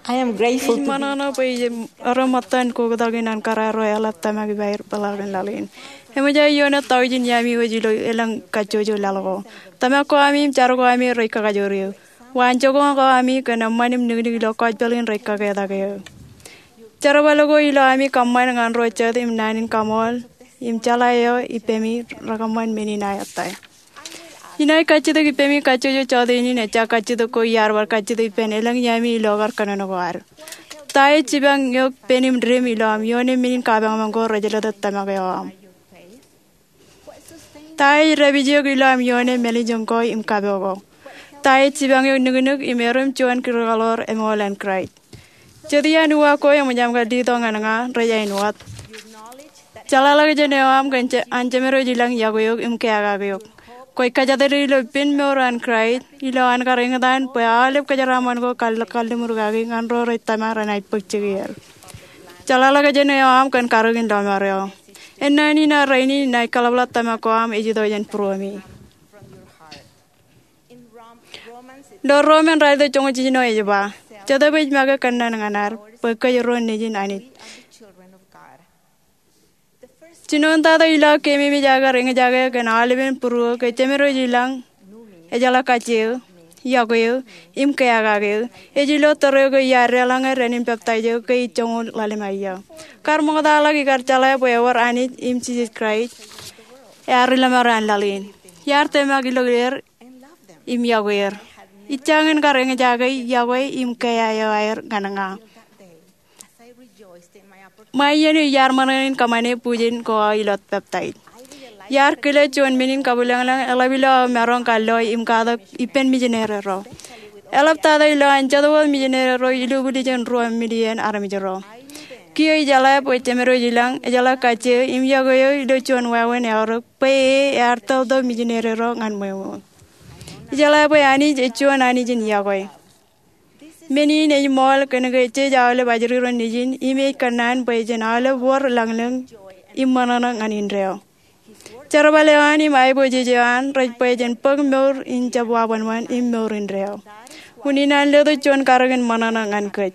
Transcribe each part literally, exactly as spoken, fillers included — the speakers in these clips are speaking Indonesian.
I am grateful to be Manana pay aramatan ko daginan kararo alat tamagi bayar palagan lalin. Hemaja yona taujin yami wajilo elang kajojo lalago. Tamako ami charo ko ami reka kajorio. Wancho ko ko ami kana manim nigni lo kajbalin reka kaya dagayo. Charo balago ilo ami kamay ngan rocha im nanin kamol im chalayo ipemi rakaman menina yatai. Inai kacito ki pemi kacojo chode ini necha kacito ko yarwar kacito ipen elang yami ilogar kanano war. Tai cibang yok penim dream ilom yone minin kabang mangko rajala dattama kayam. Tai revijo ilom yone meli jongko im kabogo. Tai cibang yok nugunuk imerum cuan kirgalor emolan cry. Jadi anua ko yang menjamkan di tongan nga raja inuat. Calala kejenewam kence ancemero jilang yagoyok im keagagayok. Koi kajadari lo pin meoran cry ilo an karengadan pe alep kajaraman ko kal kal murgagi nganro retama ranai pukchigir chalala kajene am kan karugin damaryo enani na raini nai kalablat tama ko am ejido jan promi do roman rai do chongo jino ejba chada bej maga kannan nganar pe kajron nijin anit Cinon tada ila kemi mi jaga renga jaga kan aleben puru ke cemero jilang ejala kacil yagoyo im kaya gage ejilo toro go yare langa renin peptai jo ke chongo lale maya kar mo da lagi kar chala boy war anit im chis cry yar lamaran lalin yar tema gilo ger im yagoyer ichangen kar renga jaga yagoy im kaya yair gananga Mayani yar mananin kamane pujin ko ilot peptide. Yar kile chuan minin kabulang lang elabilo merong kalo im kada ipen mijenere ro. Elab tada ilo anjado mijenere ro ilu budi jen ro midien aramijero. Kio ijala po temero jilang ejala kache im yagoyo ilo chuan wawen eoro pe yar todo mijenere ro ngan mo. Ijala po ani chuan ani jen yagoy. Meni nei mall kan ge che jawle bajri ron nijin ime kanan bajen ale war langlang imanana nganin reo charabale ani mai boje jan raj bajen pag mor in jabwan wan im mor in reo uninan le do chon karagen manana ngan kaj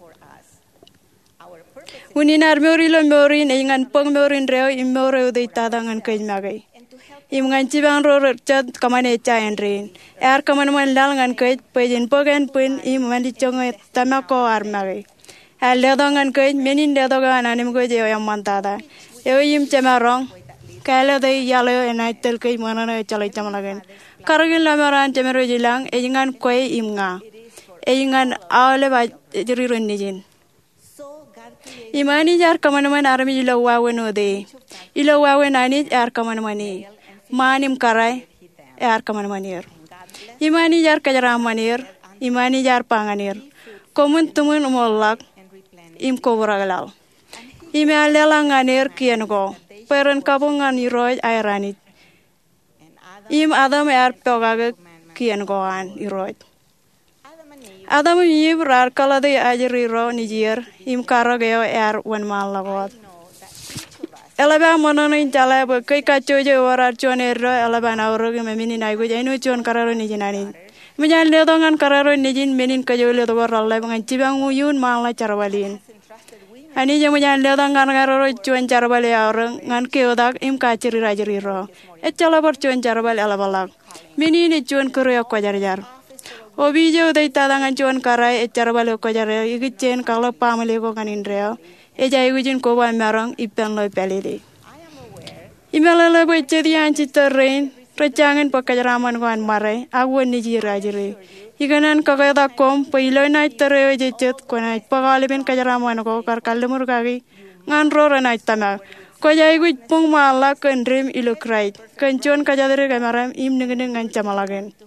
uninar mori lo mori nei ngan pag mor in reo im mor de tada ngan kaj magai im ngan cibang ro chat kamane cha enrin er kaman man lal ngan kaj pejen pogen pin im mandi chongo tamako armagi al le do ngan kaj menin le do gan anim go je yam mantada eu im chamarong kala de yalo enai tel kaj manana chalai chamalagen karagin lamaran chamero jilang e ngan koi im nga e ngan awle ba jiri ron nijin imani jar kaman man armi jilo waweno de ilo wawen ani ar kaman mani manim karai er kaman manir imani jar kajara manir imani jar panganir komun tumun mollak im kobragalal ime alelang anir kian go peren kabungan iroj airanit im adam er pogage kian go an iroj adam yibrar kala de ajri ro nijir im karageo er wan malagot Elaba monono in jala bo kai kacojo warar chonero elaba na oroge memini na go jaino chon kararo ni jinani mijan le dongan kararo ni jin menin kajo le do waral la ngan cibang uyun mala charwalin ani je mijan le dongan kararo chon charwale orang ngan ke odak im ka ciri rajri ro e chala bor chon charwal elaba la mini ni chon kuro ko jar jar obi je dai tadangan chon karai e charwale ko jar igi chen kala pamale ko kanin reo Eja igujin ko ba marang ipen lo pelili. Imelele bo jadi anci terrain, recangan pakajaraman ko an mare, awan ni jira jire. Iganan kagada kom pilo night terreo jejet ko night pagaliben kajaraman ko kar kalumur kagi ngan rora night tama. Ko ja iguj pung mala kan dream ilo cry. Kan chon kajadere kamaram im ningeng ngan chamalagen.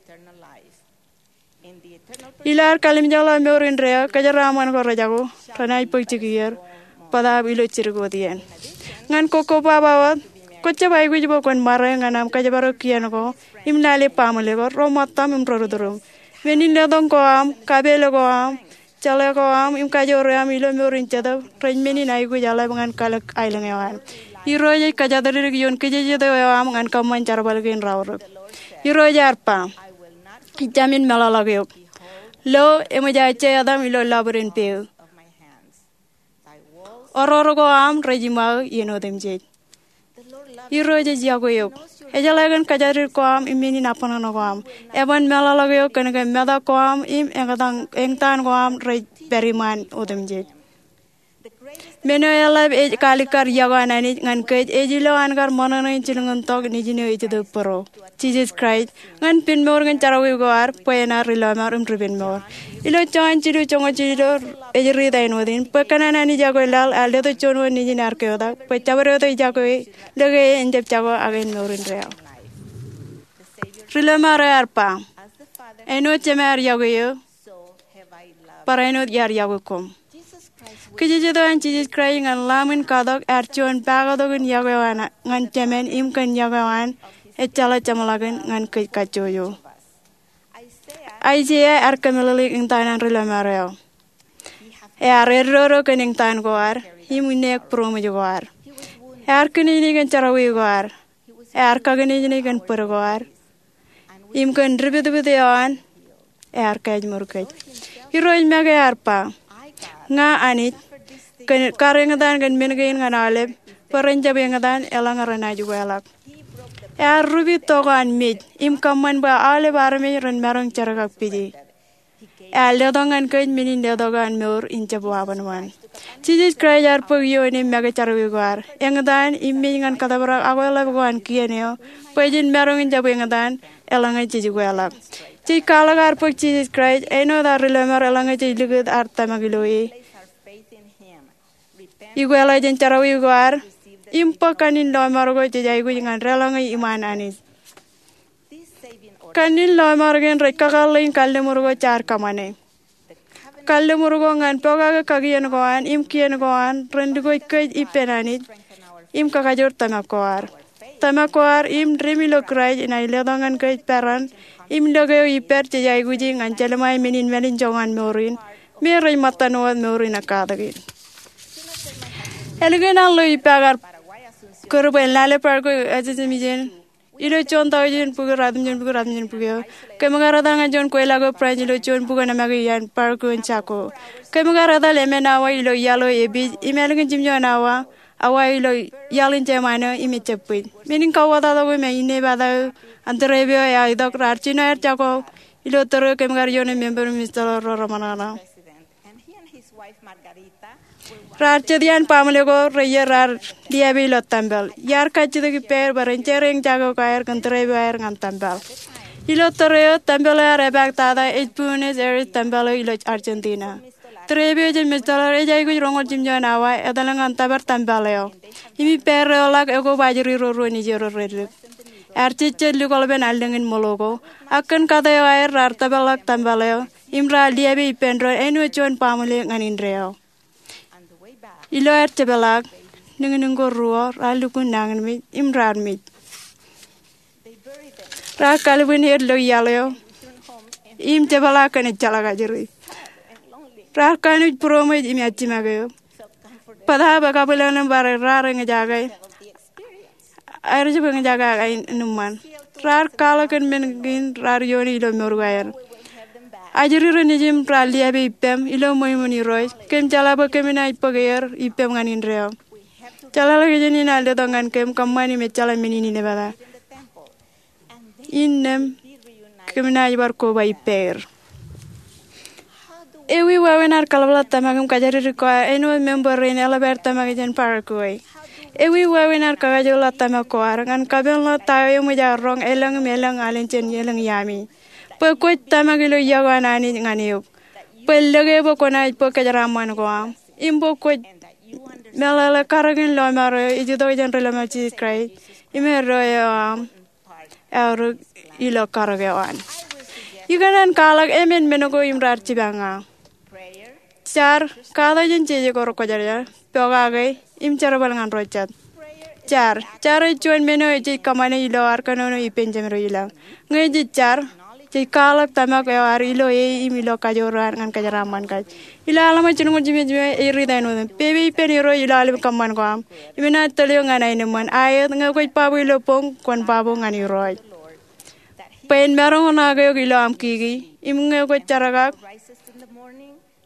Ilar kalim jala meorin rea kajaraman ko rajago ranai pagchigir pada bilo cirgo dien ngan koko babawat kocha bai guj bo kon mare nganam kajabaro kian ko imnale pamale ko romatam im rodorum menin le don ko am kabele ko am chale ko am im kajore am ilo meorin chada ren menin ai guj jala ngan kalak ailang yawan iroje kajadare gion kejeje do am ngan kaman charbal gen rawro iroje arpa jamin melalagyo Lo emojace adam ilo laborin peu. Ororo ko am rejima yeno demje. Iro je jago yok. Ejalagan kajarir ko am imini napana ko am. Eban melalago yok kanaga meda ko am im engatang engtan ko am rej beriman odemje. Meno elab ej kalikar yagan ani ngan kej ejilo angar monano inchilungan tok nijino ichido poro. Jesus Christ ngan pin mor ngan charawi goar poena rilamar um ribin mor. Ilo chan chiru chongo chiru ejri dai no din pakana nani jago lal alde to chono niji nar ke oda pe chabaro to jago lege enjep jago agen morin real. Rilamar arpa. Eno chemer jago yo. Para eno yar jago kom. Kejejedo an Jesus Christ ngan lamin kadok archon pagadogun yagawana ngan cemen im kan yagawan echala chamalagan ngan ke kacoyo. Isaiah arkamelalik ing tanan rilamareo. E areroro kan ing tan goar himunek promo jogar. E arkeni kan charawi goar. E arkageni ni kan pergoar. Im kan ribedubedean e arkaj murkaj. Hiroj mega arpa. Nga anit karengadan kan mengain kan alep perenjab yangadan elang arana juga elak. Ya rubi togan mid im kaman ba ale barme ren marang caragak pidi. Ya ledangan kan minin ledangan meur incabu abanwan. Jesus Christ ar pagyo ni mega carawiguar. Yangadan im mingan katabrak awala bukan kianeo. Pajin marang incabu yangadan elang aja juga elak. Cik kalagar pag Jesus Christ eno dar rilamar elang aja ligud arta magiloi. Iguala jen carawi guar impa kanin lo margo jajai gu jangan relang iman anis kanin lo margen reka kalain kalle murgo char kamane kalle murgo ngan poga kagian goan im kien goan rendigo ikaj ipenanit im kakajur tamakoar tamakoar im remilo krai nai ledangan kaj peran im logeo iper jajai gu jangan jalmai menin melin jongan morin merai matanwad morin akadagin. Elgen allo ipagar korben lale parko aje mijen ilo chon tawen pugo radum jen pugo radum jen pugo kemagara danga jon koela go praj ilo chon pugo namagi yan parko en chako kemagara dale menawa ilo yalo ebi imelgen jimjo nawa awa ilo yalin jemano imi chepit menin kawada da go me ine bada antarebio ya idok rarchino er chako ilo toro kemagara jon member mister romanana Rarchadian Pamlego, Rayer, Diabilo Tambel, Yarka the pair, Baranchering Jago Kair, Contrevere and Tambel. Ilotore, Tambela, Rebectada, eight Punes, Eris, Tambelo, Iloch, Argentina. Trebio and Mister Ejago Rongo Jimjanawa, Edalang Taber Tambeleo. Imi Perro, like Ego Bajiri Runijero Red. Archiche Lucolben Alding in Mologo, Akan Kadeo, Artabelak Tambeleo, Imra Diabi Pendro, Enuchon Pamele and Indreo. Ilo er tebelag nungunungo ruo ralukun nangan mit imran mit ra kalbun er lo yaleo im tebelag kan chalaga jeri ra kanut promo im achimagayo pada ba kabelan bare ra reng jagai air je bang jaga ai numan ra kalakan men gin ra yoni lo morgayer Ajuri renijim pralia be ipem ilo moimoni roy kem chala ba kemina ipager ipem nganin reo chala lagi jeni nalde dongan kem kamani me chala menini ne bala innem kemina ibar ko ba iper ewi wawenar kalabla tamagam kajari ko eno member ren elabert tamagen parkoi ewi wawenar kagajola tamako arangan kabelno tayo mo jarong elang melang alenchen yelang yami Pekut tamagilo yawana ni nganiuk. Pelage bokona ipo kajaraman goam. Imbo kut melala karagin lo maro ijudo jan relama chi krai. Imero yam er ilo karagawan. Yuganan kalak emen menogo imrar chibanga. Char kada jan cheje koro kajarya. Pogage im charabal ngan rochat. Char char chuan meno eji kamane ilo arkanono ipenjamero ilo. Ngeji char Cik kalak tamak ya hari ilo e imilo kajoran ngan kajaraman kaj. Ila alama cunung jime jime iri dano. Pebi peniro ila alim kaman koam. Imena telio ngan ay naman ayat ngakoy pabu ilo pong kwan pabu ngan iroi. Pen merong nagayo ilo am kiki. Im ngakoy charagak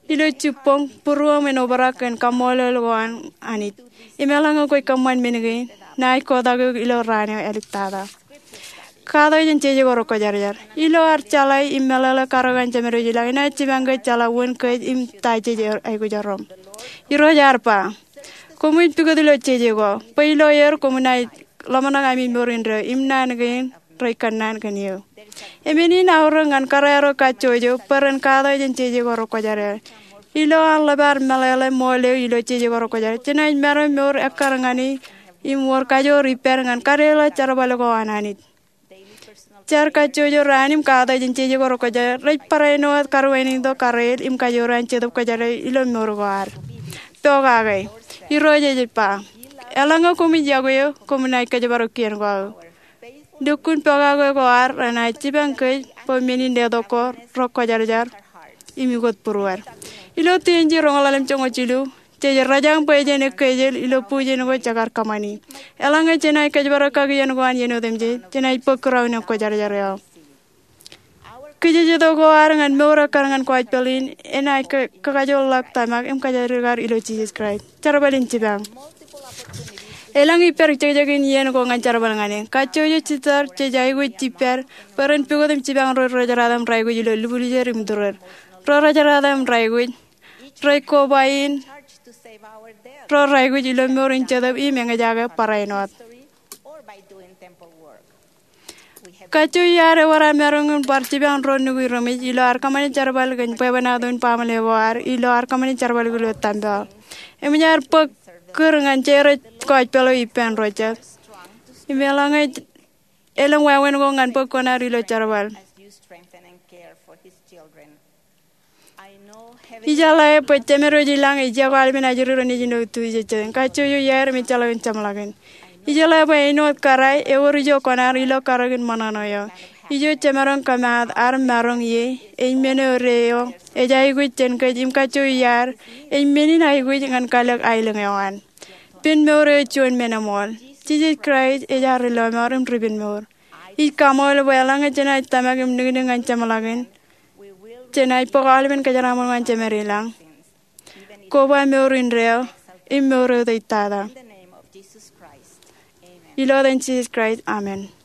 ilo chupong puru menobarakan kamole loan anit. Imelang ko ikaman menigin nai ko dago ilo rane elitada. Kada jen ceje goro ko jar jar. Ilo ar calai imelala karagan jamero jila ina cibangga cala won ke im tai ceje ai ko jarom. Iro jar pa. Komu pigo dilo ceje go. Pa ilo yer komu nai lamana ngami morindre imna ngin rai kanan kanio. Emini na orangan karero kacojo peren kada jen ceje goro ko jar. Ilo an labar melele mole ilo ceje goro ko jar. Cina mero mor akarangani imor kajo repair ngan karela cara balago ananit. Car kacojo ranim kada jen ceje goro ko jar. Rai pareno karweni do karel im kajo ran cedop ko jar ilo mor goar. Toga gai. Iro jeje pa. Elanga kumi jago yo kumi naik kajo baro kien go. Dukun toga go goar ranai cibang kai pemini dedoko roko jar jar. Imi got puruar. Ilo tienji rongalalem congo cilu. Ceje rajang pa jene kejel ilo puje no cagar kamani. Elanga cenai kajo baro kagian go an yeno demje. Cenai pokraw no ko jar jar yo. Keje do go arangan mora karangan ko pelin enai ke kajo lak tamak em kajo regar ilo Jesus Christ. Cara balin cibang. Elangi per cegin yen ko ngan cara balangane. Kaco yo citar cejai go ciper peren pego dem cibang ro ro jaradam rai go ilo lubuli jerim durur. Ro ro jaradam rai go rai ko bain ro rai go ilo morin cedab i menga jaga parainot. Kacu yare wara merungun parci bang ron nugu romi ilo ar kamani charbal gan pebana don pamale war ilo ar kamani charbal gulo tamba emnyar pek kerengan cere koj pelo ipen rocha imelangai elang wawen go ngan pek konar ilo charbal ijala e pecemero jilang ijawal mina juru ni jino tu jechen kacu yare mi chalawin chamlagen Ijala ba ino karai e worijo konar ilo karagin manano yo. Ijo cemarong kamad ar marong ye e mene reo e jai gui chen ke jim kacu yar e meni na gui ngan kalak aileng yoan. Pin more chuan menamol. Jesus Christ e jar lo marum tribin mor. I kamol welang e cenai tamagim ngi ngan chamalagin. Cenai pokalmen ke jaramon ngan cemerilang. Ko ba morin reo e more deitada. Ilo dan Jesus Christ. Amen.